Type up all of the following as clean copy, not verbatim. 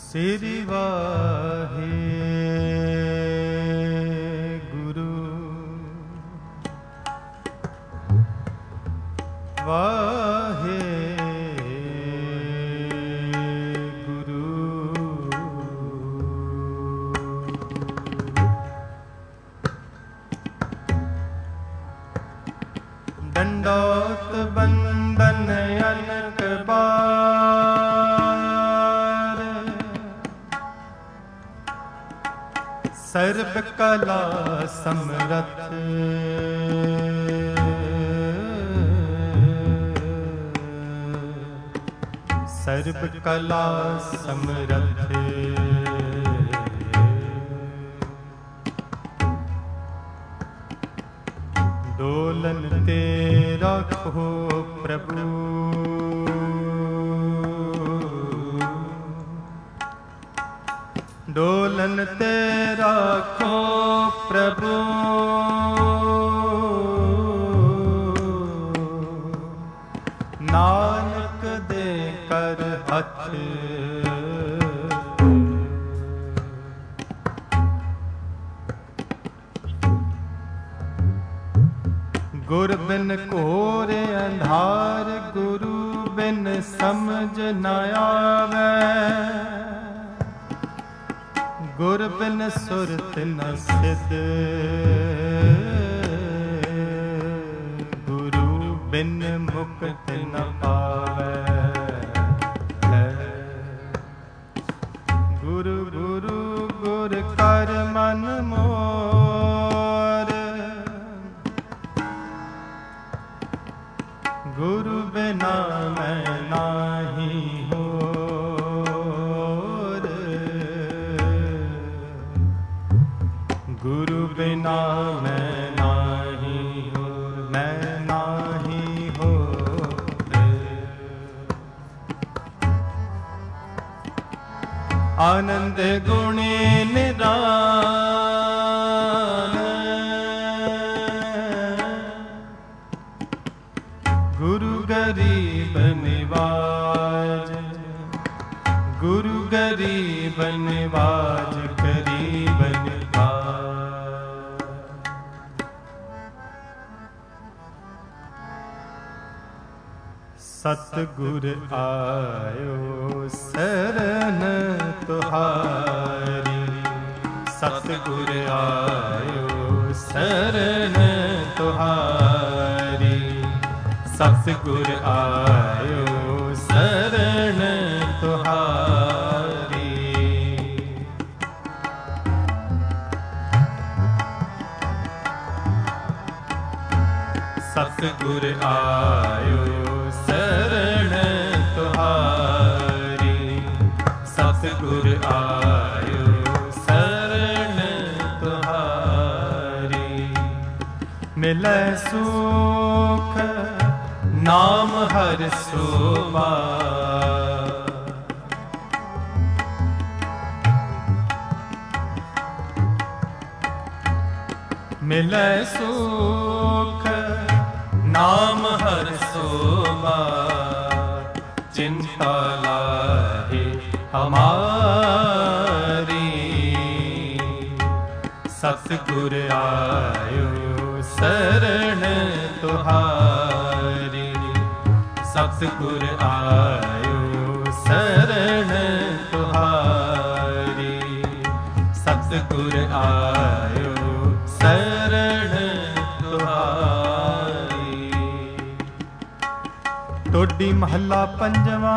श्री वाहे गुरु वाहे गुरु। दंडोत बंदन अनक बार, सर्व कला समरथ सर्व कला समरथ। डोलन ते रखो प्रभु, डोलन ते रखो प्रभु, नानक दे कर हथ। गुर बिन घोर अंधार, गुरु बिन समझ न आवे। गुर बिन सुरत न सिद्ध, गुरु बिन मुक्त न पावे। गुरु गुरु गुर कर मन मोर, गुरु बिना मैं नाही होर। गुरु बिना मैं नाही होर, मैं नाही होर। आनंद गुणी निदान, गुरु गरीब निवाज, गुरु गरीब निवाज, गरीब निवाज। सतगुर आयो शरण तुहारी, सतगुर आयो शरण तुहारी। सतगुर आयो शरण तुहारी। सतगुर आयो शरण तुहारी। सतगुर आयो शरण तुहारी। मिलै सुख नाम हर सोवा, मिलै सुख नाम हर सोवा। चिंता लाहे हमारी, सतगुर आयो शरण तुहारी। सतगुर आयो शरण तुहारी। सतगुर आयो शरण तुहारी। टोडी महला पंजवा।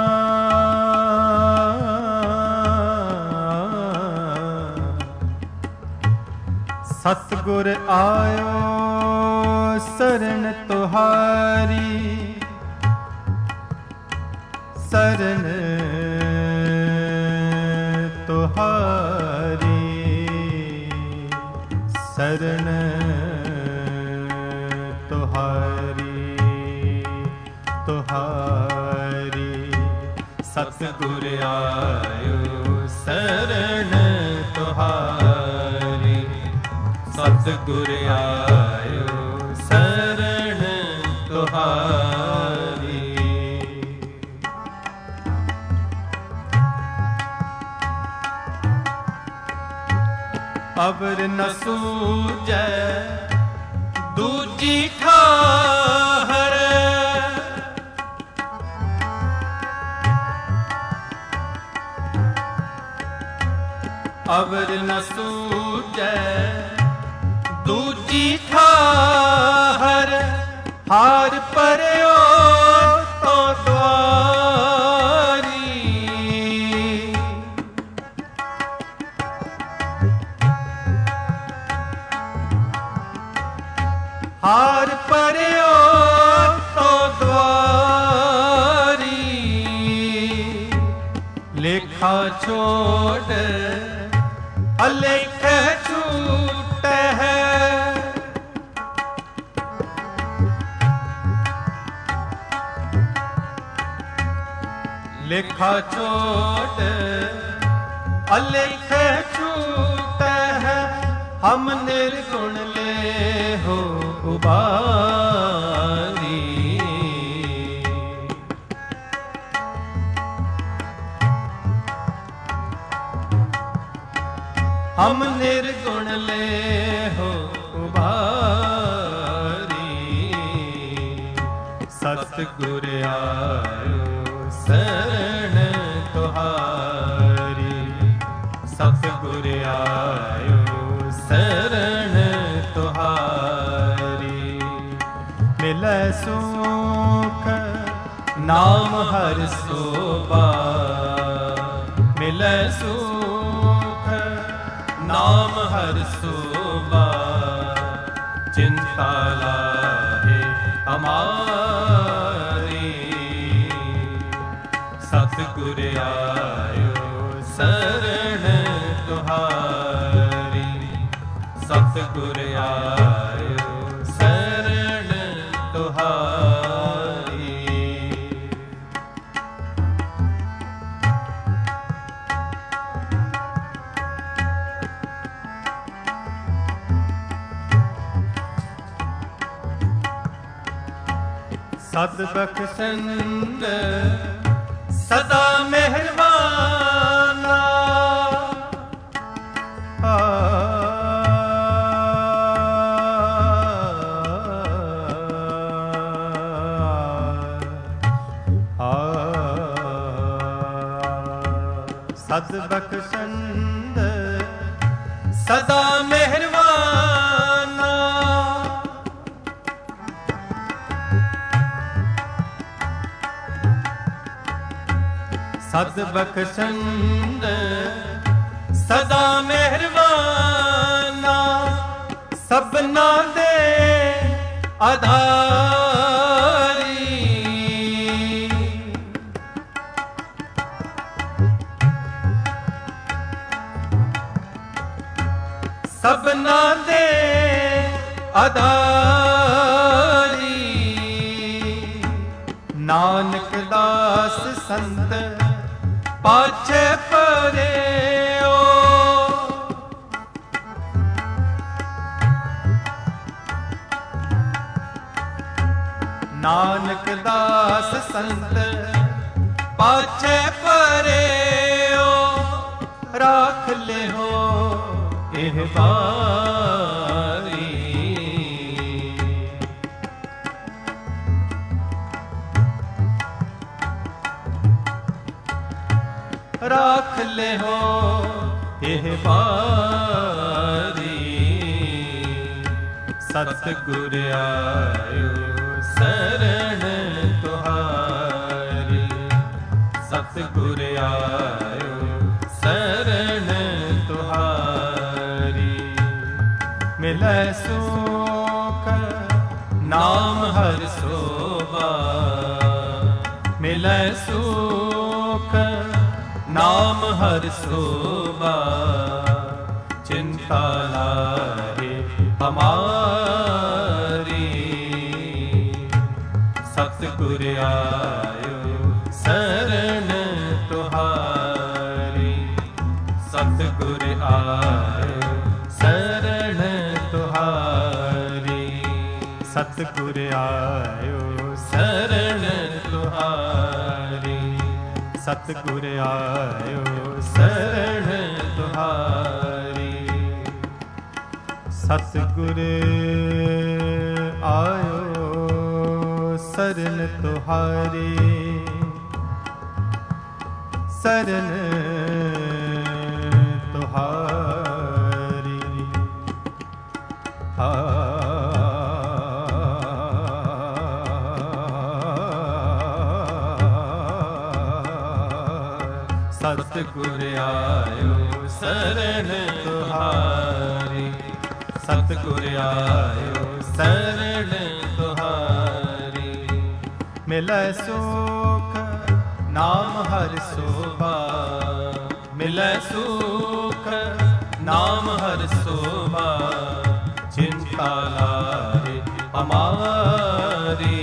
सतगुर आयो शरण तुहारी। शरण तुहारी। शरण तुहारी। तुहारी। सतगुर आयो शरण तुहारी। सतगुर आयो शरण तुहारी। ਅਵਰ ਨ ਸੂਝੈ ਦੂਜੀ ਠਾਹਰ। ਅਵਰ ਨ ਸੂਝੈ ਦੂਜੀ ਠਾਹਰ। ਹਾਰ ਪਰਿਓ ਤੋ ਦੁਆਰੀ। ਹਾਰ ਪਰਿਓ ਤੋ ਦੁਆਰੀ। ਲੇਖਾ ਛੋੜ ਅਲੇਖ ਛੂਟੈ। ਲੇਖਾ ਛੋਟ ਅਲੇਖ ਛੂਟੈ। ਹਮ ਨਿਰਗੁਣ ਲੇਹੋ ਉਬਾਰੀ। ਹਮ ਨਿਰਗੁਣ ਲੇਹੋ ਉਬਾਰੀ। ਸਤਿਗੁਰ ਆਇਓ ਸਰਣ ਤੁਹਾਰੀ। ਸਤਿਗੁਰ ਆਇਓ ਸਰਣ ਤੁਹਾਰੀ। ਮਿਲੈ ਸੁਖ ਨਾਮ ਹਰਿ ਸੋਭਾ। ਮਿਲੈ ਸੁਖ ਨਾਮ ਹਰਿ ਸੋਭਾ। ਚਿੰਤਾ ਲਾਹੇ ਹਮਾਰੀ। ਸਤਿਗੁਰ ਆਇਓ ਸਰਣ ਤੁਹਾਰੀ। ਸਤਿਗੁਰ ਆਇਓ ਸਰਣ ਤੁਹਾਰੀ। ਸਦ ਬਖਸ਼ੰਦ ਸਦਾ ਮਿਹਰਬਾਨਾ। ਸਦ ਬਖਸ਼ੰਦ ਸਦਾ ਮਿਹਰਬਾਨਾ। ਸਦ ਬਖਸ਼ੰਦ ਸਦਾ ਮਿਹਰਬਾਨਾ। ਸਭਨਾ ਦੇ ਆਧਾਰੀ। ਸਭਨਾ ਦੇ ਆਧਾਰੀ। ਨਾਨਕ ਦਾਸ ਸੰਤ ਪਾਛੇ ਪਰਿਓ। ਨਾਨਕ ਦਾਸ ਸੰਤ ਪਾਛੇ ਪਰਿਓ। ਰਾਖ ਲਿਓ ਇਹ ਬਾਰੀ। ਰਾਖ ਲਿਓ ਇਹ ਬਾਰੀ। ਸਤਿਗੁਰ ਆਇਓ ਸਰਣ ਤੁਹਾਰੀ। ਸਤਿਗੁਰ ਆਇਓ ਸਰਣ ਤੁਹਾਰੀ। ਮਿਲੈ ਸੁਖ ਨਾਮ ਹਰਿ ਸੋਭਾ। ਮਿਲੈ ਸੁਖ ਨਾਮ ਹਰਿ ਸੋਭਾ। ਚਿੰਤਾ ਲਾਹੇ ਹਮਾਰੀ। ਸਤਿਗੁਰ ਆਇਓ ਸਰਣ ਤੁਹਾਰੀ। ਸਤਿਗੁਰ ਆਇਓ ਸਰਣ ਤੁਹਾਰੀ। ਸਤਿਗੁਰ ਆਇਓ ਸਰਣ ਤੁਹਾਰੀ। ਸਤਿਗੁਰ ਆਇਓ ਸਰਣ ਤੁਹਾਰੀ। सतगुर आयो सरन तुहारी, सरन तुहारी। सतगुर आयो सरन तुहारी, सतगुर आयो शरण तुहारी। मिलै सुख नाम हर शोभा, मिलै सुख नाम हर शोभा। चिंता लाहे हमारी,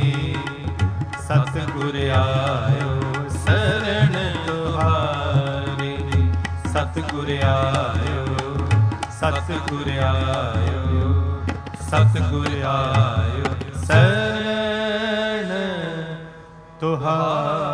सतगुर आयो शरण तुहारी। सतगुर आयो, सतगुर आयो, सतगुर आयो शरण तुहारी।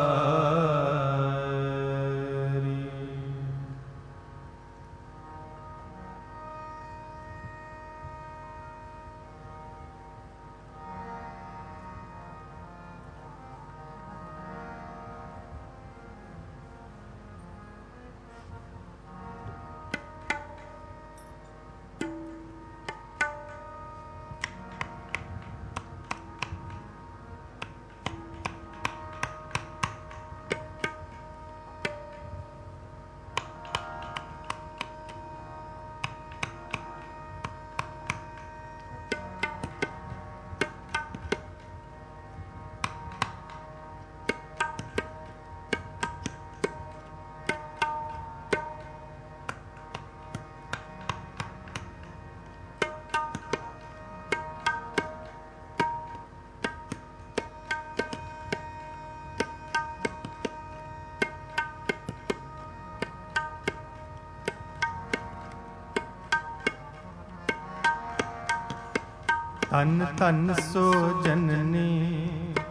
ਧਨ ਧਨ ਸੋ ਜਨਨੀ,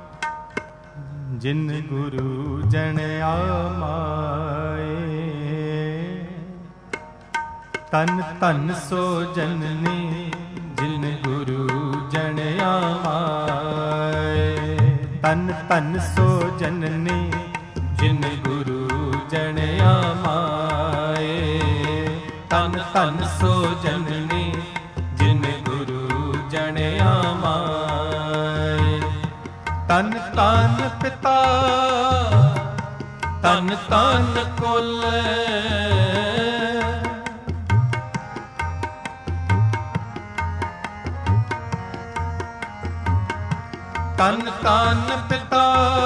ਜਿਨ ਗੁਰੂ ਜਨ ਆਮਾਏ। ਧਨ ਧਨ ਸੋ ਜਨਨੀ, ਜਿਨ ਗੁਰੂ ਜਨ ਆਮਾਏ। ਧਨ ਧਨ ਸੋ ਜਨਨੀ, ਜਿਨ ਗੁਰੂ ਜਨ ਆਮਾਏ। ਧਨ ਧਨ ਸੋ ਜਨਨੀ, ਜਿਨ ਗੁਰੂ ਜਨ ਆਮਾਏ। ਤਨ ਤਨ ਪਿਤਾ, ਤਨ ਤਨ ਕੁਲ, ਤਨ ਤਨ ਪਿਤਾ,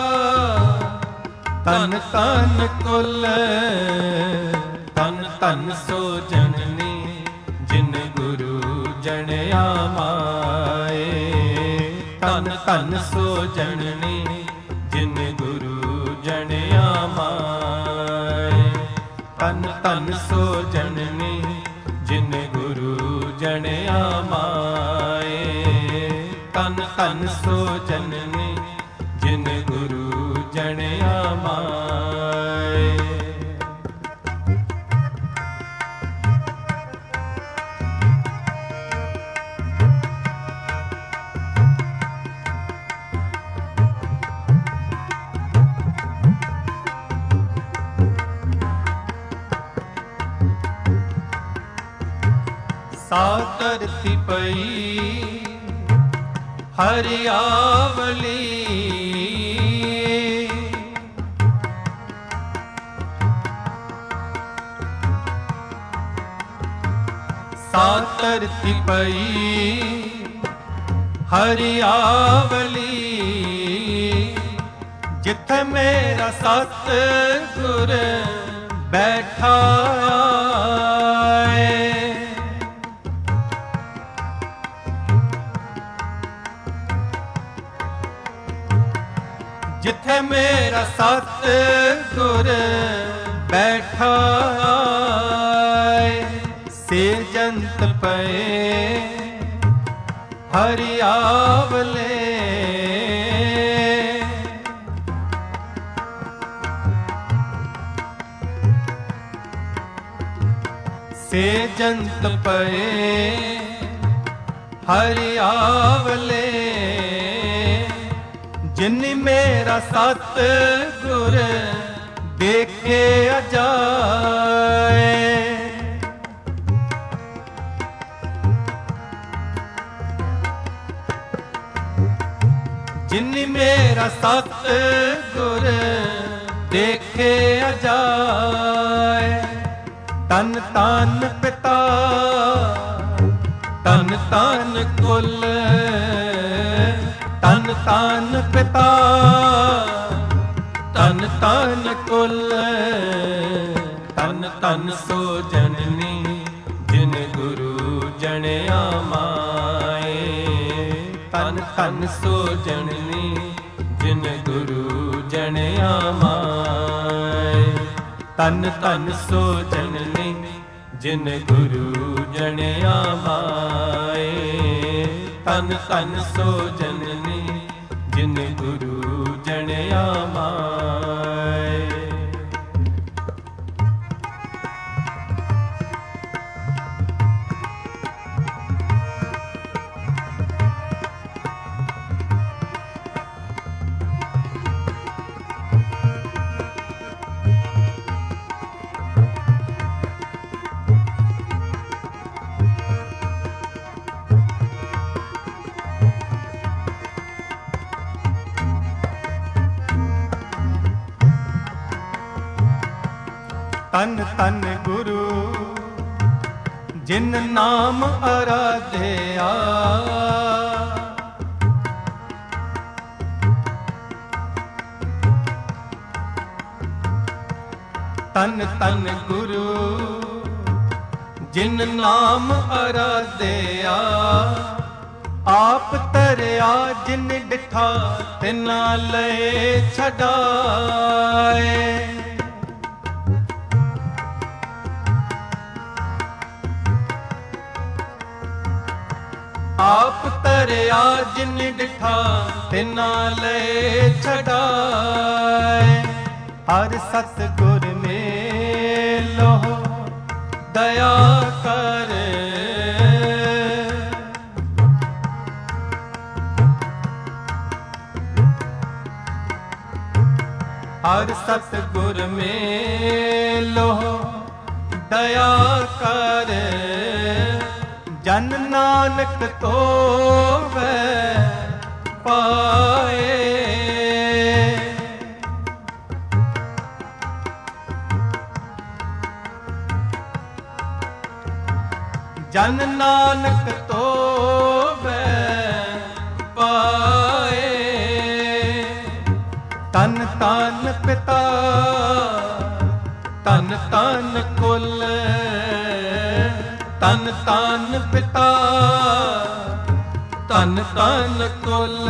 ਤਨ ਤਨ ਕੁਲ। ਤਨ ਤਨ ਸੋ ਜਨਨੀ, ਜਿਨ ਗੁਰੂ ਜਨ ਆਮਾਏ। ਤਨ ਤਨ ਸੋ ਜਨਨੀ, ਜਿਨ ਗੁਰੂ ਜਨ ਆਮਾਏ। ਤਨ ਤਨ ਸੋ ਜਨਨੀ, ਜਿਨ ਗੁਰੂ ਜਨ ਆਮਾਏ। ਤਨ ਤਨ ਸੋ ਜਨਨੀ, ਜਿਨ ਗੁਰੂ ਜਨ ਆਮਾਏ। सा धरती पई हरियावली, सा धरती पई हरियावली। जिथे मेरा सतगुर बैठा है, जिथे मेरा सतगुर बैठा से जंत पे हरियावले। से जंत पे ਹਰਿ ਆਵਲੇ ਜਿਨ ਮੇਰਾ ਸਤ ਗੁਰ ਦੇਖੇ ਅਜਾਏ। ਜਿਨ ਮੇਰਾ ਸਤ ਗੁਰ ਦੇਖੇ ਅਜਾਏ। ਤਨ ਤਨ ਪਿਤਾ ਤਨ ਤਨ ਕੁਲ ਤਨ ਤਨ ਪਿਤਾ ਤਨ ਤਨ ਕੁਲ ਤਨ ਤਨ ਸੋ ਜਨਨੀ ਜਿਨ ਗੁਰੂ ਜਣਿਆ ਮਾਏ। ਤਨ ਤਨ ਸੋ ਜਨਨੀ ਜਿਨ ਗੁਰੂ ਜਣਿਆ ਮਾਏ। ਤਨ ਤਨ ਸੋ ਜਨਨੀ ਜਿਨ ਗੁਰੂ ਜਣਿਆ ਮਾਏ। ਤਨ ਤਨ ਸੋ ਜਨਨੀ ਜਿਨ ਗੁਰੂ ਜਣਿਆ ਮਾਏ। ਤਨ ਤਨ ਗੁਰੂ ਜਿਨ ਨਾਮ ਅਰਾਧਿਆ। ਤਨ ਤਨ ਗੁਰੂ ਜਿਨ ਨਾਮ ਅਰਾਧਿਆ। ਆਪ ਤਰਿਆ ਜਿਨ ਡਿਠਾ ਤਿਨਾ ਲਏ ਛਡਾਏ। ਆਪ ਤਰਿਆ ਜਿਨ ਡਿਠਾ ਤਿਨਾ ਲਏ ਛਡਾਏ। ਹਰ ਸਤਿਗੁਰ ਮੇਲੋ ਦਇਆ ਕਰ। ਹਰ ਸਤਿਗੁਰ ਮੇਲੋ ਦਇਆ ਕਰ। ਜਨ ਨਾਨਕ ਤੋਵੈ ਪਾਏ। ਜਨ ਨਾਨਕ ਤੋਵੈ ਪਾਏ। ਤਨ ਤਨ ਪਿਤਾ ਤਨ ਤਨ ਕੁਲ ਤਨ ਤਨ ਪਿਤਾ ਤਨ ਤਨ ਕੁਲ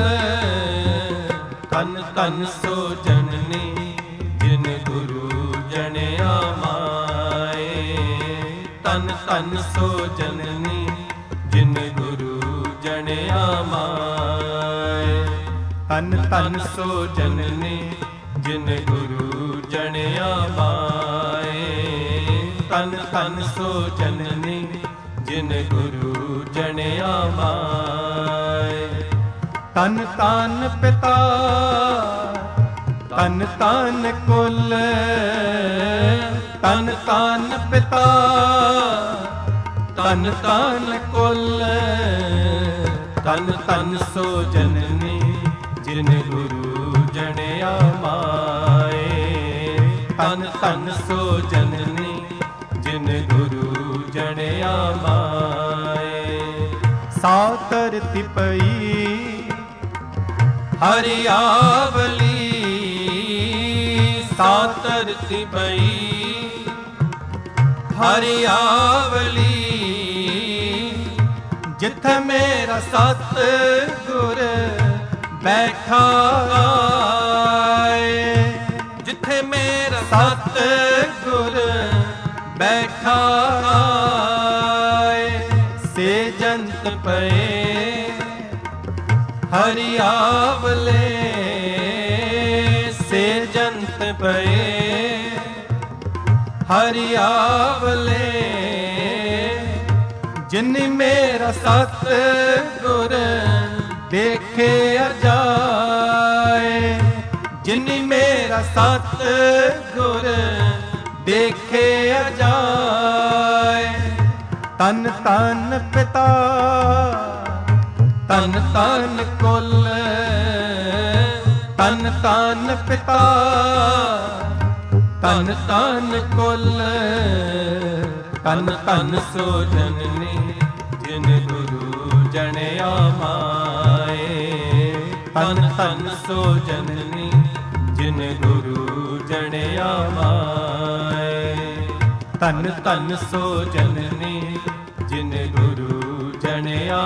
ਤਨ ਤਨ ਸੋ ਜਨਨੀ ਜਿਨ ਗੁਰੂ ਜਣਿਆ ਮਾਏ। ਤਨ ਤਨ ਸੋ ਜਨਨੀ ਜਿਨ ਗੁਰੂ ਜਣਿਆ ਮਾਏ। ਤਨ ਤਨ ਸੋ ਜਨਨੀ ਜਿਨ ਗੁਰੂ ਜਣਿਆ ਮਾਏ। ਤਨ ਤਨ ਸੋ ਜਨਨੀ ਜਿਨ ਗੁਰੂ ਜਣਿਆ ਮਾਏ। ਤਨ ਤਨ ਪਿਤਾ ਤਨ ਤਨ ਕੁਲ ਤਨ ਤਨ ਪਿਤਾ ਤਨ ਤਨ ਕੁਲ ਤਨ ਤਨ ਸੋ ਜਨਨੀ ਜਿਨ ਗੁਰੂ ਜਣਿਆ ਮਾਏ। ਤਨ ਤਨ ਸੋ ਜਨਨੀ ਜਿਨ ਗੁਰੂ ਜਣਿਆ ਮਾਏ। ਸਾ ਧਰਤੀ ਪਈ ਹਰਿ ਆਵਲੀ। ਸਾ ਧਰਤੀ ਪਈ ਹਰਿ ਆਵਲੀ। ਜਿੱਥੇ ਮੇਰਾ ਸਤ ਗੁਰ ਬੈਠਾ ਆਏ। ਜਿੱਥੇ ਮੇਰਾ ਸਤ ਗੁਰ ਬੈਠਾ ਆਏ। ਸੇ ਜੰਤ ਪਏ ਹਰਿ ਆਵਲੇ। ਸੇ ਜੰਤ ਪਏ ਹਰਿ ਆਵਲੇ। ਜਿਨ ਜਿਨਿ ਮੇਰਾ ਸਤਿਗੁਰ ਦੇਖੇ ਅਜਾਏ, ਜਿਨਿ ਮੇਰਾ ਸਤਿਗੁਰ ਦੇਖੇ ਅਜਾਏ। ਤਨ ਤਨ ਪਿਤਾ ਤਨ ਤਨ ਕੁਲ, ਤਨ ਤਨ ਪਿਤਾ ਤਨ ਤਨ ਕੁਲ, ਤਨ ਤਨ ਸੋ ਜਨਨੀ ਜਿਨ ਗੁਰੂ ਜਣਿਆ ਮਾਏ। ਤਨ ਤਨ ਸੋ ਜਨਨੀ ਜਿਨ ਗੁਰੂ ਜਣਿਆ ਮਾਏ। ਤਨ ਤਨ ਸੋ ਜਨਨੀ ਜਿਨ ਗੁਰੂ ਜਣਿਆ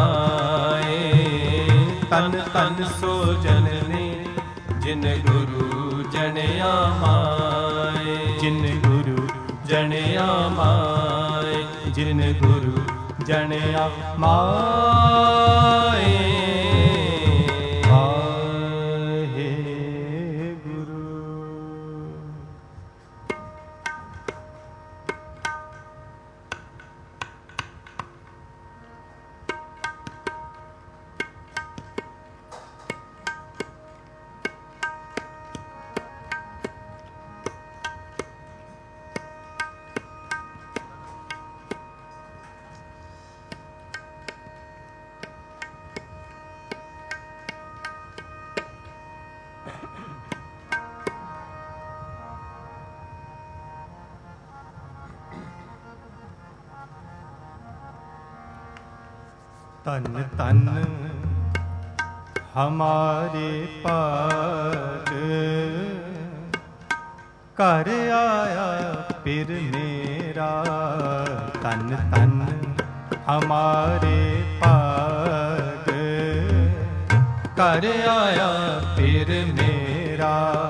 ਮਾਏ। ਤਨ ਤਨ ਸੋ ਜਨਨੀ ਜਿਨ ਗੁਰੂ ਜਣਿਆ ਮਾਏ। ਜਿਨ ਗੁਰੂ ਜਣਿਆ ਮਾਏ, ਜਿਨ ਗੁਰੂ ਜਣਿਆ ਮਾਏ। ਤਨ ਤਨ ਹਮਾਰੇ ਭਾਗ, ਘਰ ਆਇਆ ਫਿਰ ਮੇਰਾ। ਤਨ ਤਨ ਹਮਾਰੇ ਭਾਗ, ਘਰ ਆਇਆ ਫਿਰ ਮੇਰਾ।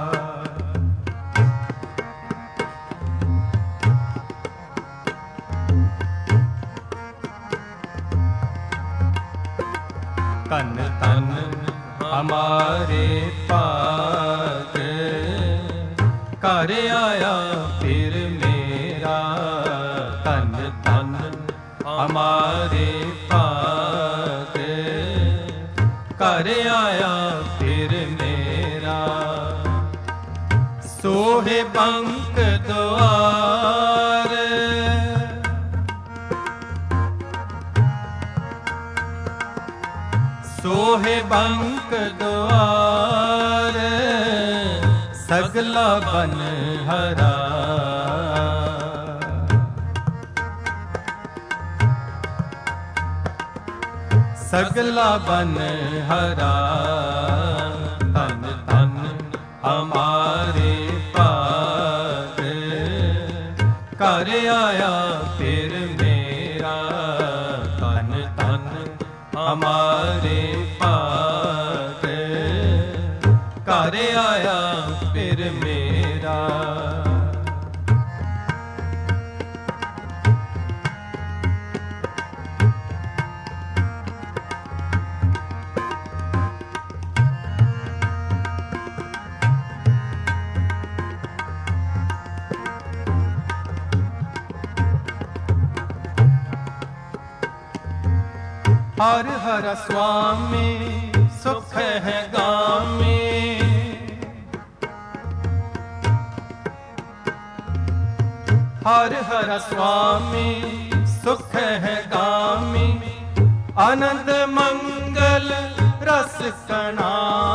ਤਨ ਤਨ ਹਮਾਰੇ ਭਾਗ, ਘਰ ਆਇਆ ਫਿਰ ਮੇਰਾ। ਤਨ ਤਨ ਹਮਾਰੇ ਭਾਗ, ਘਰ ਆਇਆ ਫਿਰ ਮੇਰਾ। ਸੋਹੇ ਬੰਕ ਦੁਆਰ, ਸੋਹੇ ਬੰਕ ਦੁਆਰ, ਸਗਲਾ ਬਨ ਹਰਾ। ਸਗਲਾ ਬਨ ਹਰਾ। ਤਨ ਤਨ ਹਮਾਰੇ ਭਾਗ, ਘਰ ਆਇਆ ਫਿਰ ਮੇਰਾ। ਤਨ ਤਨ ਹਮਾਰੇ ਭਾਗ, ਘਰ ਆਇਆ ਫਿਰ ਮੇਰਾ। हर हर स्वामी सुख है गामी, हर हर स्वामी सुख है गामी। आनंद मंगल रस कणा,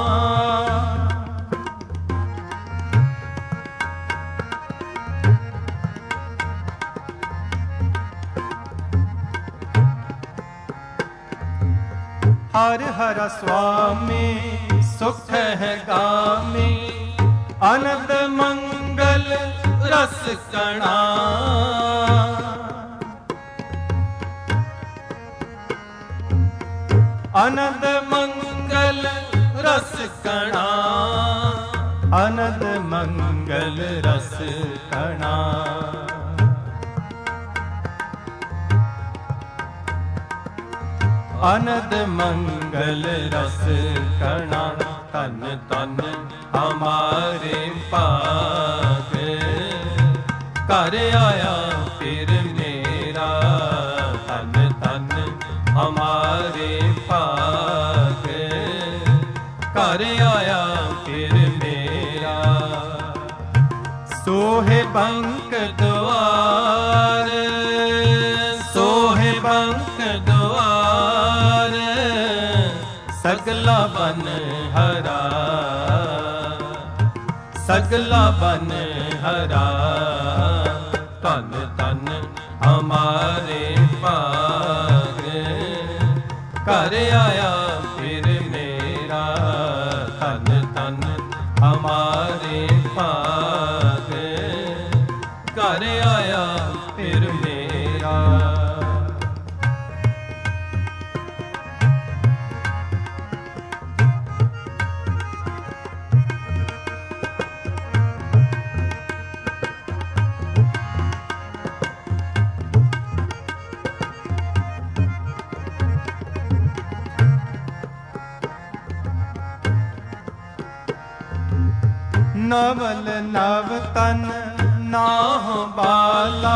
हर हर स्वामी सुख है गामी। आनंद मंगल रस कणा, आनंद मंगल रस कणा। आनंद मंगल रस कणा। आनंद मंगल रस कणा। तन तन हमारे भाग, घर आया फिर मेरा। तन तन बंक द्वार, सोहे बंक द्वार, सगला बन हरा, सगला बन हरा। तन तन हमारे भाग, कर आया फिर मेरा। तन तन हमारे भाग, कर आया फिर मेरा। नवल नव तन नाह बाला,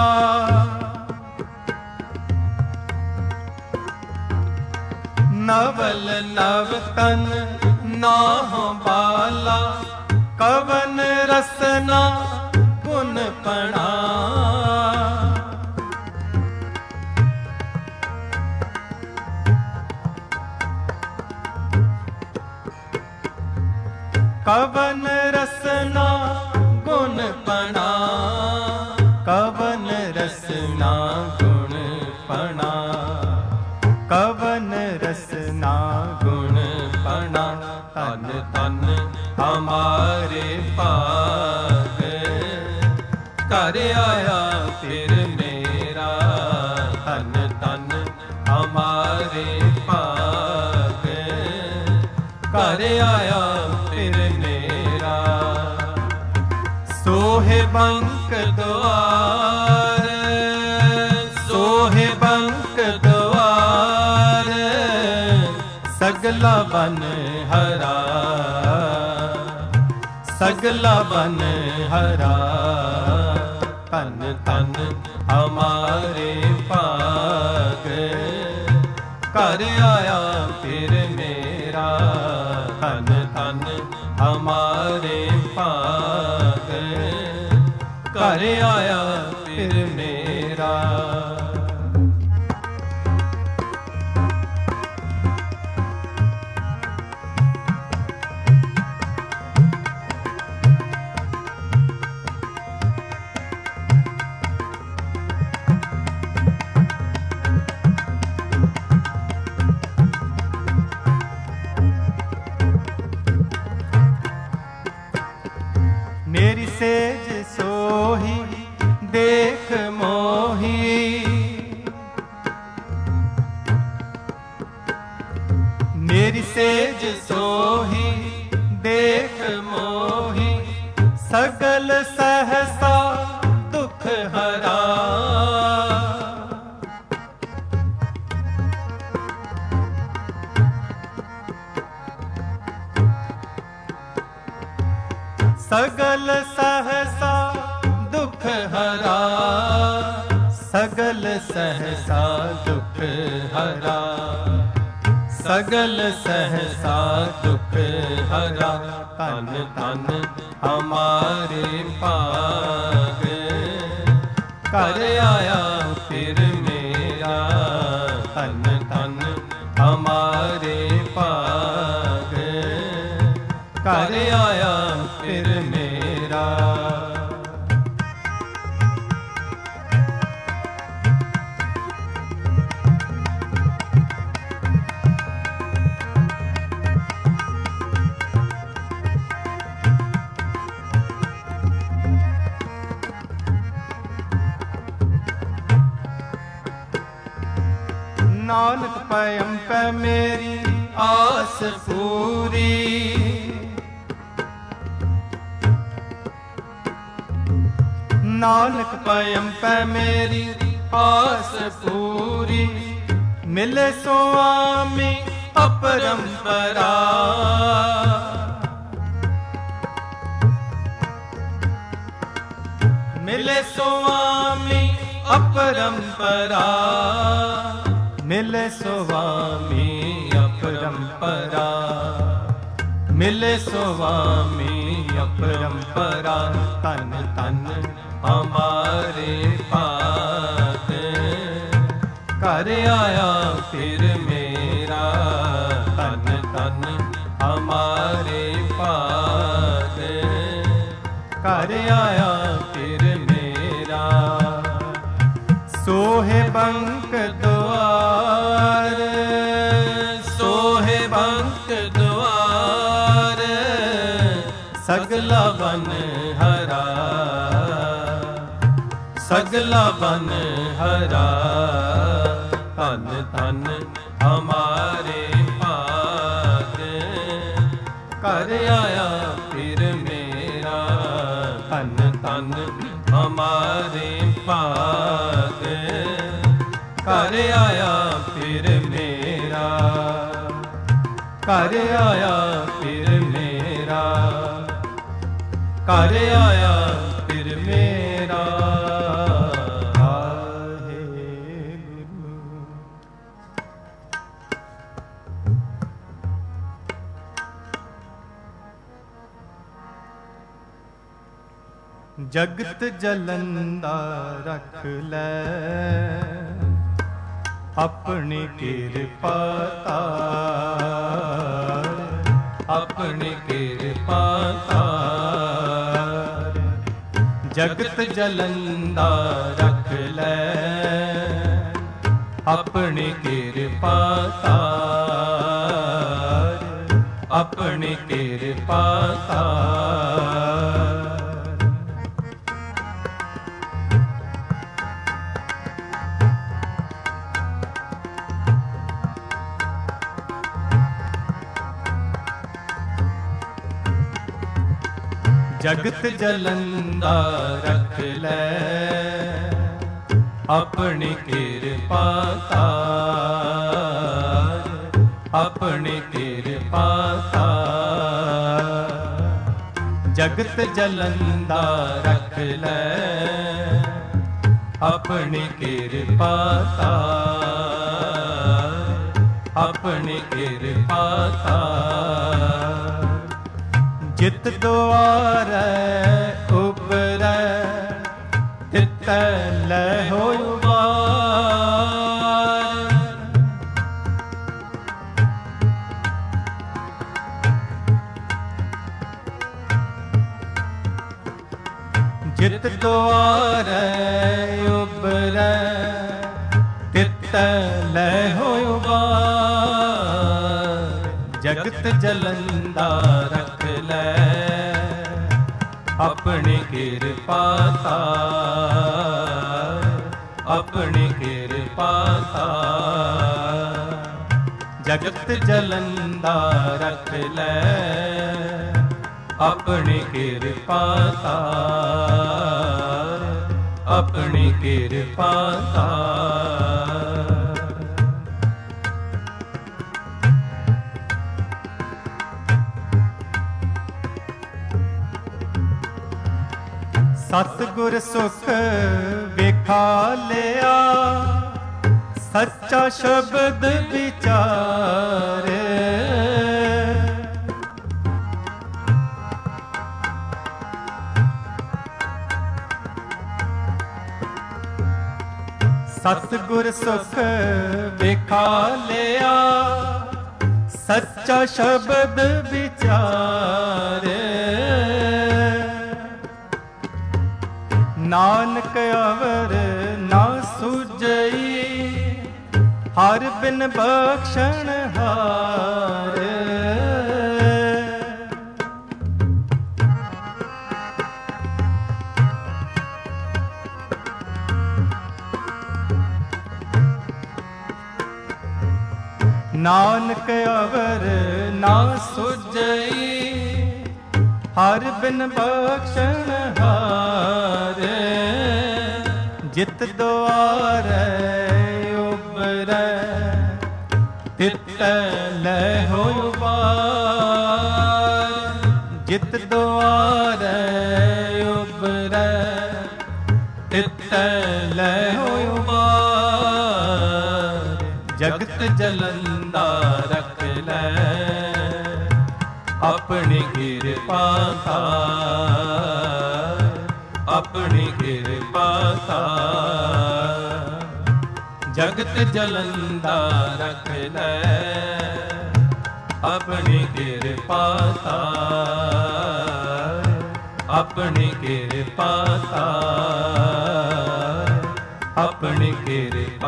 नवल नव तन नाह बाला, कवन रसना गुण पणा। कवन रसना गुण पणा, कवन रसना गुण पणा, कवन रसना गुण पणा। तन तन हमारे भाग, कर आया फिर मेरा। तन तन हमारे भाग, कर आया फिर मेरा। सोहे बंक द्वार, सोहे बंक द्वार, सगला बन हरा, सगला बन हरा। तन तन हमारे भाग, कर आया फिर मेरा। तन तन हमारे भाग, कर आया फिर मेरा। मेरी सेज सोही देख मोही, मेरी सेज सोही देख मोही, सगल सहसा दुख हरा। सगल सहसा दुख हरा, सगल सहसा दुख हरा, सगल सहसा दुख हरा। तन तन हमारे भाग, कर आया फिर मेरा। तन तन हमारे भाग, कर आया फिर मेरा। नानक पयम पे मेरी आस पूरी, नानक पयम पे मेरी आस पूरी। मिले स्वामी अपरंपरा, मिले स्वामी अपरंपरा, मिले स्वामी अपरंपरा, मिले स्वामी अपरंपरा। तन तन हमारे पास। कर आया फिर मेरा तन तन हमारे पास। कर आया फिर मेरा सोहे बंक द्वार। सोहे बंक द्वार सगला बन हरा। सगला बन हरा धन धन हमारे पास। कर आया फिर मेरा धन धन हमारे पास। कर आया फिर मेरा। कर आया फिर मेरा। कर आया फिर मेरा। जगत जलंदा रख ले अपनी कृपा तार। अपनी कृपा तार। जगत जलंदा रख ले अपनी कृपा तार। अपनी कृपा तार। जगत जलंदा रख ले अपनी कृपा तार। अपनी कृपा तार। जगत जलंदा रख ले अपनी कृपा तार। अपनी कृपा तार। जित द्वार उबरै तित लहो उबार। जित द्वार उबरै तित लहो उबार। जगत जलंदा रख ले अपनी कृपा तार। अपनी कृपा तार। जगत जलंदा रख ले अपनी कृपा तार। अपनी कृपा तार। सतगुर सुख विखा लिया सच्चा शब्द विचार। सतगुर सुख विखा लिया सच्चा शब्द विचार। नानक अवर ना सुझई हर बिन बख्शण हार। नानक अवर ना सुझई हर बिन बख्शण हार। जित द्वार उबरै तित लहो उबार। जित द्वार उबरै तित लहो उबार। जगत जलंदा रख ले अपनी कृपा तार। अपनी कृपा ਪਾਤਾ, ਜਗਤ ਜਲੰਦਾ ਰਖ ਲੈ, ਆਪਣੀ ਕਿਰਪਾ ਤਾਰ, ਆਪਣੀ ਕਿਰਪਾ ਤਾਰ, ਆਪਣੀ ਕਿਰਪਾ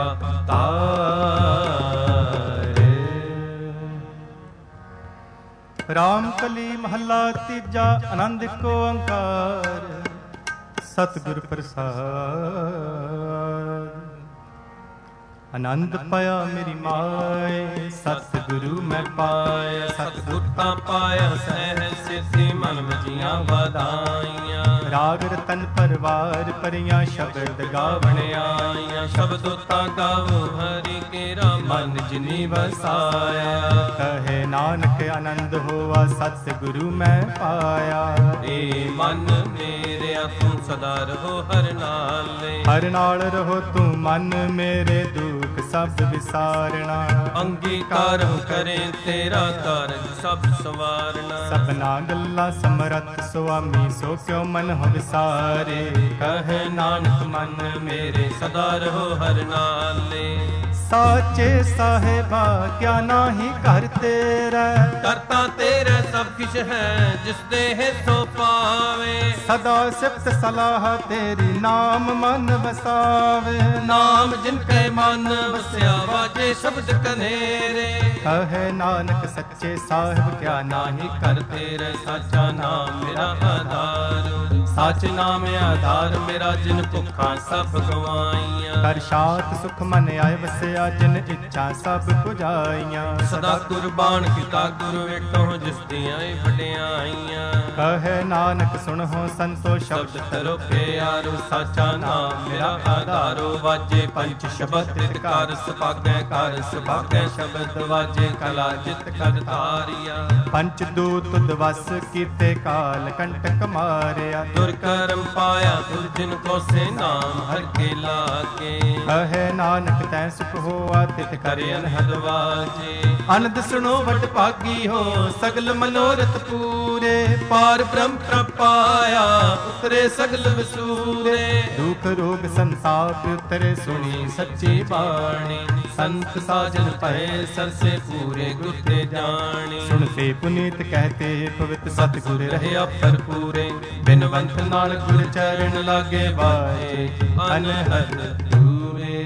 ਤਾਰ। ਰਾਮ ਕਲੀ ਮਹੱਲਾ ਤੀਜਾ, ਆਨੰਦ ਕੋ ਓੰਕਾਰ, ਸਤਿਗੁਰ ਪ੍ਰਸਾਦ। ਆਨੰਦ ਪਾਇਆ ਮੇਰੀ ਮਾਏ, ਸਤਿਗੁਰੂ ਮੈਂ ਪਾਇਆ, ਸਤਿਗੁਰ ਤਾਂ ਪਾਇਆ ਸਹਿ ਸਿੱਧੀ, ਮਨ ਵਜੀਆਂ ਵਧਾਈਆਂ। ਰਾਗ ਰਤਨ ਪਰਵਾਰ ਭਰੀਆਂ, ਸ਼ਬਦ ਗਾਵਣ ਆਈਆਂ। ਸ਼ਬਦ ਤਾਂ ਗਾਵੋ ਹਰੀ ਕੇਰਾ, ਮਨ ਜਿਨੀ ਵਸਾਇਆ। ਕਹੇ ਨਾਨਕ ਆਨੰਦ ਹੋਆ, ਸਤਿਗੁਰੂ ਮੈਂ ਪਾਇਆ। ਏ ਮਨ ਮੇਰਿਆ ਤੂੰ ਸਦਾ ਰਹੋ ਹਰ ਨਾਲੇ, ਹਰ ਨਾਲ ਰਹੋ ਤੂੰ ਮਨ ਮੇਰੇ, ਦੁਖ ਸਭ ਵਿਸਾਰਣਾ। ਅੰਗੀਕਾਰ ਕਰੇ ਤੇਰਾ ਕਾਰਜ ਸਭ ਸਵਾਰਨਾ। ਸਭਨਾ ਗੱਲਾਂ ਸਮਰੱਥ ਸੁਆਮੀ, ਸੋ ਕਿਉ ਮਨ ਹੋ ਵਿਸਾਰੇ। ਕਹੇ ਨਾਨਕ ਮਨ ਮੇਰੇ ਸਦਾ ਰਹੋ ਹਰ ਨਾਲੇ। ਸਾਚੇ ਸਾਹਿਬਾ ਕਿਆ ਨਾਹੀ ਘਰ ਤੇਰਾ, ਕਰਤਾ ਤੇਰਾ ਸਭ ਕਿਛ ਹੈ, ਜਿਸ ਦੇਹ ਸੋ ਪਾਵੇ। ਸਦਾ ਸਿਫਤ ਸਲਾਹ ਤੇਰੀ, ਨਾਮ ਮਨ ਵਸਾਵੇ। ਨਾਮ ਜਿਨ ਕੈ ਮਨ ਵਸਿਆ, ਵਾਜੇ ਸ਼ਬਦ ਕਨੇਰੇ। ਕਹੇ ਨਾਨਕ ਸੱਚੇ ਸਾਹਿਬ ਕਿਆ ਨਾਹੀ ਕਰ ਤੇਰੇ ਸਾਚਾ ਨਾਮ ਮੇਰਾ ਆਧਾਰ, ਸੱਚ ਨਾਮ ਆਧਾਰ ਮੇਰਾ, ਜਿਨ ਭੁੱਖਾਂ ਸਭ ਗਵਾਈਆਂ। ਕਰ ਸ਼ਾਂਤ ਸੁਖ ਮਨ ਆਏ ਵਸਿਆ, ਜਿਨ ਇੱਛਾ ਸਭ ਪੁਜਾਈਆਂ। ਸਦਾ ਕੁਰਬਾਨ ਕੀਤਾ ਗੁਰ ਵੇਟੋ, ਜਿਸ ਦੀਆਂ ਵਡਿਆਈਆਂ। ਕਹੇ ਨਾਨਕ ਸੁਣਹੁ ਸੰਤੋ ਸ਼ਬਦ ਤਰੋ ਪਿਆਰੋ, ਸਾਚਾ ਨਾਮ ਮੇਰਾ ਆਧਾਰੋ। ਵਾਜੇ ਪੰਚ ਸ਼ਬਦ ਤਿਤ ਕਰ ਸੁਭਾਗੈ, ਕਰ ਸੁਭਾਗੈ ਸ਼ਬਦ ਵਾਜੇ, ਕਲਾ ਜਿਤ ਕਰ ਧਾਰਿਆ। ਪੰਚ ਦੂਤ ਦਵਸ ਕੀਤੇ, ਕਾਲ ਕੰਟਕ ਮਾਰਿਆ। ਦੁਰ ਕਰਮ ਪਾਇਆ ਤੁਰ ਜਿਨ ਕੋ ਸੇ, ਨਾਮ ਹਰ ਕੇ ਲਾਗੇ। ਕਹੇ ਨਾਨਕ ਤੈ ਸੁਖ ਹੋਆ, ਤਿਤ ਕਰੇ ਅਨਹਦ ਵਾਜੇ। ਅਨੰਦ ਸੁਣੋ ਵਡ ਭਾਗੀ ਹੋ, ਸਗਲ ਮਨੋਰਥ ਪੂਰੇ। ਪਾਰ ਬ੍ਰਹਮ ਪ੍ਰਪਾਇਆ, ਉਤਰੇ ਸਗਲ ਵਿਸੂਰੇ। ਦੁਖ ਰੋਗ ਸੰਤਾਪ ਉਤਰੇ, ਸੁਣੀ ਸੱਚੀ ਬਾਣੀ। ਸੰਤ ਸਾਜਨ ਭਏ ਸਰਸੇ, ਪੂਰੇ ਗੁਰ ਤੇ ਜਾਣੀ। ਸੁਣਤੇ ਪੁਨੀਤ ਕਹਤੇ, ਪਵਿੱਤ ਸਤਿਗੁਰ ਰਹਿਆ ਭਰਪੂਰੇ। ਬਿਨਵੰਤ ਨਾਨਕ ਗੁਰ ਚਰਨ ਲਾਗੇ, ਬਾਏ ਅਨਹਦ ਦੂਰੇ।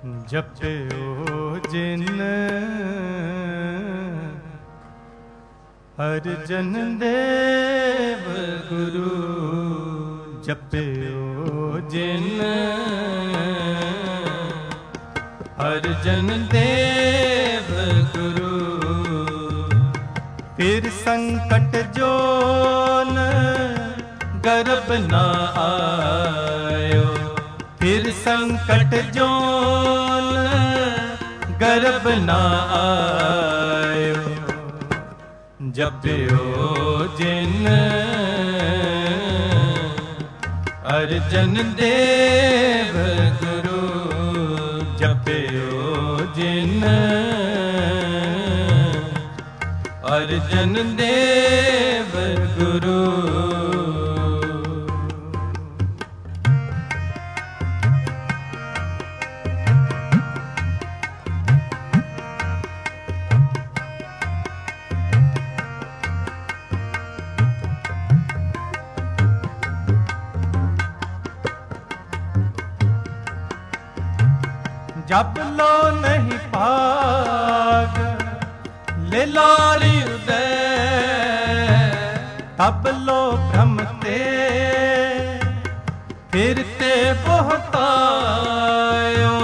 जप्यो जिन हर जन देव गुरु, जप्यो जिन हर जन देव गुरु। फिर संकट जोन गर्भ न आयो, फिर संकट जोन गर्भ न आयो। जप्यो जिन अर्जन देव गुरु, जप्यो जिन अर्जन देव गुरु। जब लो नहीं पाग लिलारी उदय, तब लो भ्रमते फिरते बहुतायो।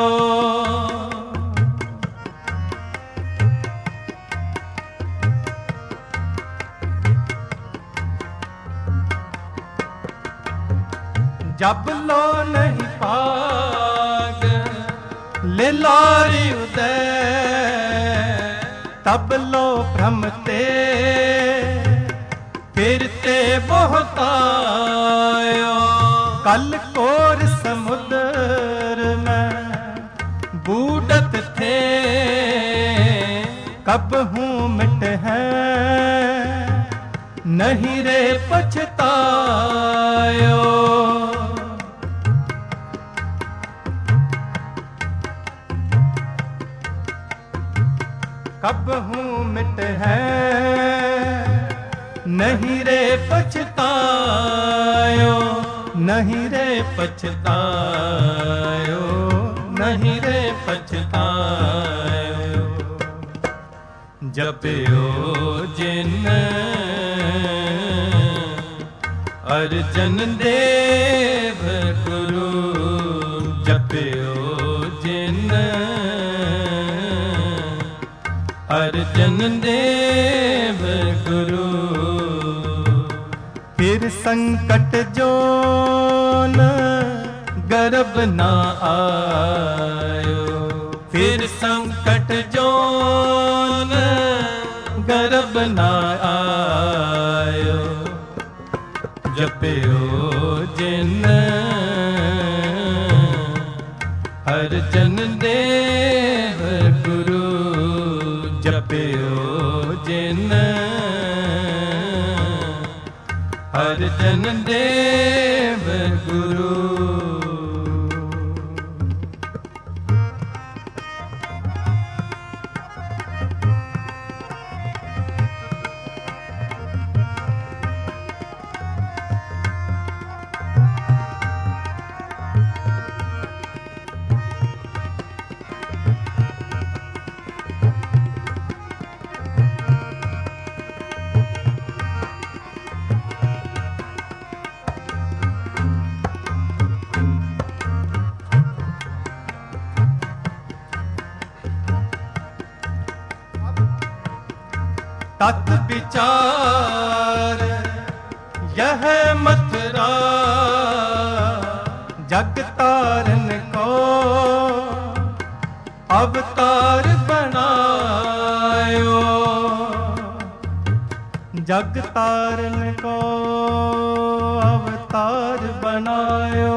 जब लो नहीं पाग लिलारी उदय, तब लो भ्रमते फिरते बहुतायो। कल कोर समुद्र में बूढ़त थे, कब हूँ मिट है नहीं रे पछतायो। कब हूँ मिट है नहीं रे पछतायो, नहीं रे पछतायो, नहीं रे पछतायो। जप्यो जिन अर्जन देव गुरु, जप्यो जिन अर्जन देव गुरु। फिर संकट जोन गर्भ न आयो, फिर संकट जोन गर्भ न आयो। जप्यो जिन अर्जन देव गुरु, जप्यो जिन अर्जन देव गुरु। तत् विचार यह मथुरा, जग तारन को अवतार बनायो। जग तारन को अवतार बनायो,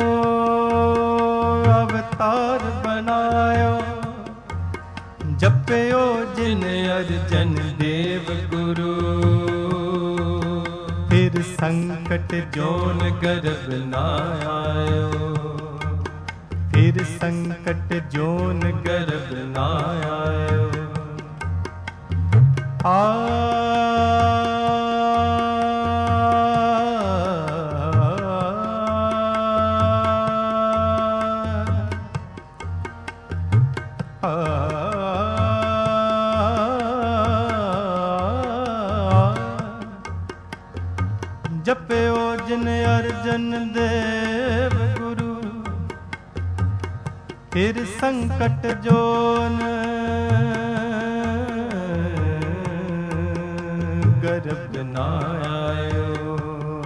अवतार बनायो। जप्यो जिन अर्जन देव गुरु, फिर संकट जोन गर्भ न आयो, फिर संकट जोन गर्भ न आयो। ਦੇਵ ਗੁਰੂ ਫਿਰ ਸੰਕਟ ਜੋਨ ਗਰਭ ਨਾ ਆਇਓ,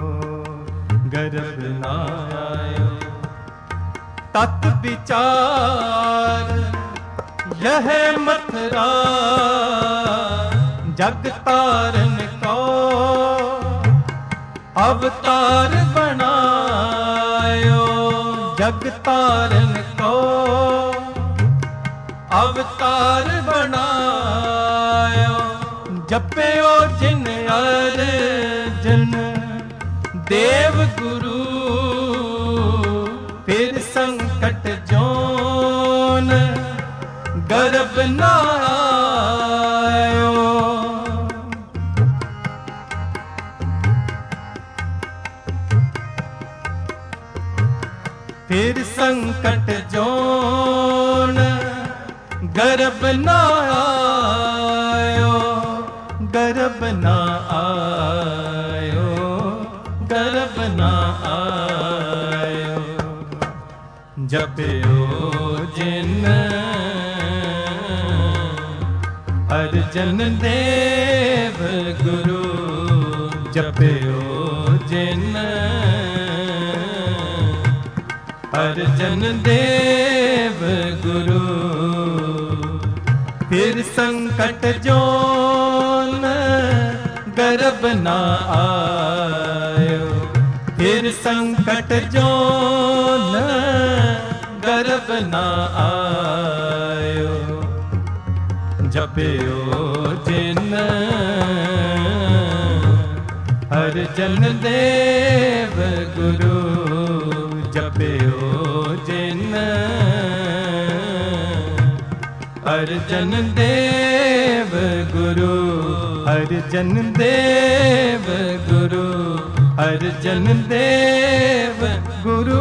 ਗਰਭ ਨਾ ਆਇਓ। ਤਤ ਵਿਚਾਰ ਯਹ ਮਥਰਾ ਜਗ ਤਾਰਨ ਕੋ ਅਵਤਾਰ ਬਣਾਇਓ, ਜਗ ਤਾਰਨ ਕੋ ਅਵਤਾਰ ਬਣਾਇਓ। ਜਪਿਓ ਜਿਨ ਅਰਜਨ ਦੇਵ ਗੁਰੂ ਫਿਰ ਸੰਕਟ ਜੋਨ ਗਰਭ ਨਾ ਆਇਓ। ਫਿਰ ਸੰਕਟ ਜੋਨ ਗਰਭ ਨਾ ਆਇਓ, ਗਰਭ ਨਾ ਆਇਓ, ਗਰਭ ਨਾ ਆਇਓ। ਜਪਿਓ ਜਿਨ ਅਰਜਨ ਦੇਵ ਗੁਰੂ, ਜਪਿਓ ਜਿਨ ਅਰਜਨ ਦੇਵ ਗੁਰੂ ਫਿਰ ਸੰਕਟ ਜੋਨ ਗਰਭ ਨਾ ਆਇਓ, ਫਿਰ ਸੰਕਟ ਜੋਨ ਗਰਭ ਨਾ ਆਇਓ। ਜਪਿਓ ਜਿਨ ਅਰਜਨ ਦੇਵ ਗੁਰੂ, ਜਪਿਓ ਜਿਨ ਅਰਜਨ ਦੇਵ ਗੁਰੂ, ਅਰਜਨ ਦੇਵ ਗੁਰੂ, ਅਰਜਨ ਦੇਵ ਗੁਰੂ।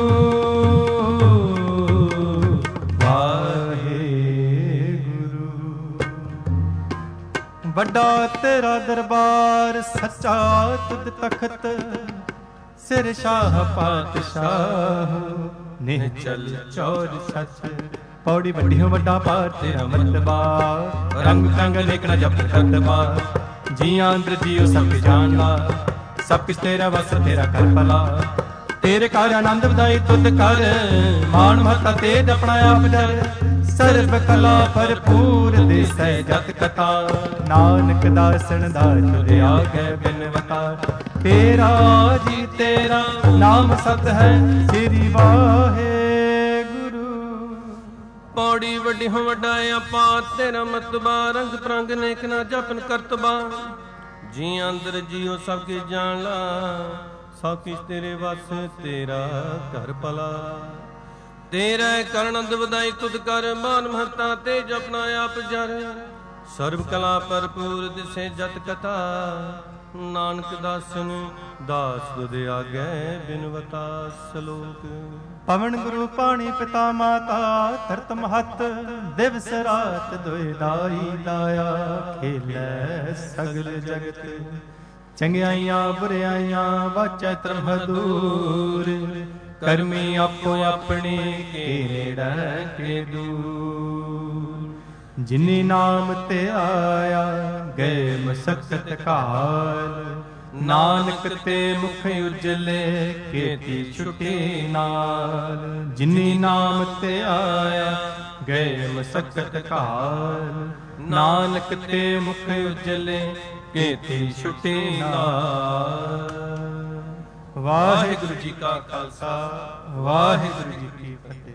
ਵੱਡਾ ਤੇਰਾ ਦਰਬਾਰ ਸੱਚਾ ਤੁਧ ਤਖਤ, ਸਿਰ ਸ਼ਾਹ ਪਾਤਸ਼ਾਹ ਨਿਹਚਲ ਚੌਰ ਸੱਚ। ਪੌੜੀ ਵੱਡੀਓ ਵੱਡਾ ਪਾਰ ਤੇਰਾ ਮਰਤਬਾ, ਰੰਗ ਰੰਗ ਲੇਖਣਾ ਜਪ ਕਰਤਬਾ। ਜੀਆਂ ਅੰਦਰ ਜੀਓ ਸਭ ਜਾਣਦਾ, ਸਭ ਕਿਸ ਤੇਰਾ ਵਸ ਤੇਰਾ ਕਰ ਭਲਾ। ਤੇਰੇ ਘਰ ਆਨੰਦ ਵਧਾਈ ਤੁਧ ਕਰ, ਮਾਣ ਮਹਤਾ ਤੇਜ ਆਪਣਾ ਆਪ ਡਰ। ਸਰਬ ਕਲਾ ਭਰਪੂਰ ਦਿਸੈ ਜਤ ਕਥਾ, ਨਾਨਕ ਦਾਸਨ ਦਾ ਤੁਧ ਆਗੈ ਬਿਨਵਤਾ। ਤੇਰਾ ਜੀ ਤੇਰਾ ਨਾਮ ਸਤ ਹੈ, ਸ੍ਰੀ ਵਾਹਿਗੁਰੂ। ਪੌੜੀ ਵੱਡੀ ਹੋ ਵੱਡਾ ਆਪਾ ਤੇਰਾ ਮਤਬਾ, ਰੰਗ ਤਰੰਗ ਨੇਕ ਨਾ ਜਪਨ ਕਰਤਬਾ। ਜੀ ਅੰਦਰ ਜੀਓ ਸਭ ਕੇ ਜਾਣ ਲਾ, ਸਭ ਕਿਛ ਤੇਰੇ ਵਸ ਤੇਰਾ ਘਰ ਭਲਾ। ਤੇਰਾ ਕਰਨੰਦ ਵਧਾਈ ਤੁਧ ਕਰ, ਮਾਨ ਮਹਤਾ ਤੇਜ ਆਪਣਾ ਆਪ ਜਰ। ਸਰਬ ਕਲਾ ਭਰਪੂਰ ਦਿਸੇ ਜਤ ਕਥਾ, ਨਾਨਕ ਦਾਸਨ ਦਾਸ ਤੁਧ ਆਗੈ ਬਿਨਵਤਾ। ਸਲੋਕ ਪਵਨ ਗੁਰੂ ਪਾਣੀ ਪਿਤਾ ਮਾਤਾ, ਧਰਤ ਮਹਤ ਦਿਵਸ ਰਾਤ ਦੁਇ ਦਾਈ ਦਾਇਆ। ਖੇਲੈ ਸਗਲ ਜਗਤ ਚੰਗਿਆਈਆਂ ਬੁਰਿਆਈਆਂ, ਵਾਚੈ ਧਰਮ ਦੂਰ। ਕਰਮੀ ਆਪੋ ਆਪਣੀ ਕੇ ਨੇੜੈ ਕੇ ਦੂਰ। ਜਿਨੀ ਨਾਮ ਤੇ ਆਇਆ ਗਏ ਮਸਕਤ ਕਾਲ, ਨਾਨਕ ਤੇ ਮੁਖ ਉਜਲੇ ਕੀਤੀ ਛੁਟੀ ਨਾਲ। ਜਿਨੀ ਨਾਮ ਤੇ ਆਇਆ ਗਏ ਮਸਕਤ ਕਾਲ, ਨਾਨਕ ਤੇ ਮੁਖ ਉਜਲੇ ਕੀਤੀ ਛੁਟੀ ਨਾਲ। ਵਾਹਿਗੁਰੂ ਜੀ ਕਾ ਖਾਲਸਾ, ਵਾਹਿਗੁਰੂ ਜੀ ਕੀ ਫਤਿਹ।